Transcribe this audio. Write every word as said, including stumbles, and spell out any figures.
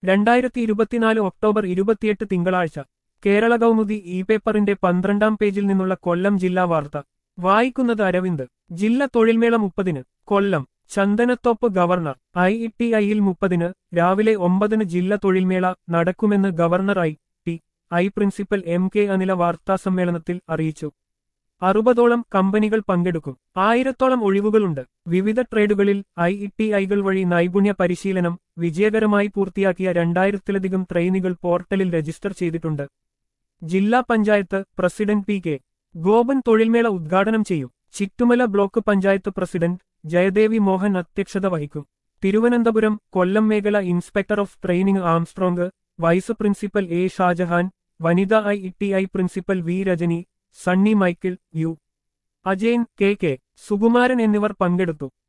രണ്ടായിരത്തി ഇരുപത്തിനാല് ഒക്ടോബർ ഇരുപത്തിയെട്ട് തിങ്കളാഴ്ച കേരള കൗമുദി ഇ പേപ്പറിന്റെ പന്ത്രണ്ടാം പേജിൽ നിന്നുള്ള കൊല്ലം ജില്ലാ വാർത്ത വായിക്കുന്നത് അരവിന്ദ്. ജില്ല തൊഴിൽമേള മുപ്പതിന് Kollam. Chandanathoppu government. I T ഐയിൽ മുപ്പതിന് രാവിലെ ഒമ്പതിന് ജില്ല തൊഴിൽമേള നടക്കുമെന്ന് government I T I principal M K Anila വാർത്താസമ്മേളനത്തിൽ അറിയിച്ചു. അറുപതോളം കമ്പനികൾ പങ്കെടുക്കും. ആയിരത്തോളം ഒഴിവുകളുണ്ട്. വിവിധ ട്രേഡുകളിൽ ഐ ടി ഐകൾ വഴി നൈപുണ്യ പരിശീലനം വിജയകരമായി പൂർത്തിയാക്കിയ രണ്ടായിരത്തിലധികം ട്രെയിനികൾ പോർട്ടലിൽ രജിസ്റ്റർ ചെയ്തിട്ടുണ്ട്. ജില്ലാ panchayat president P K Gopan തൊഴിൽമേള ഉദ്ഘാടനം ചെയ്യും. ചിറ്റുമല ബ്ലോക്ക് പഞ്ചായത്ത് പ്രസിഡന്റ് ജയദേവി മോഹൻ അധ്യക്ഷത വഹിക്കും. തിരുവനന്തപുരം കൊല്ലം മേഖല inspector of training Armstrong, vice principal A Shajahan, വനിതാ I T I principal V Rajani, Sunny Michael, U Ajayan, K K Sukumaran എന്നിവർ പങ്കെടുത്തു.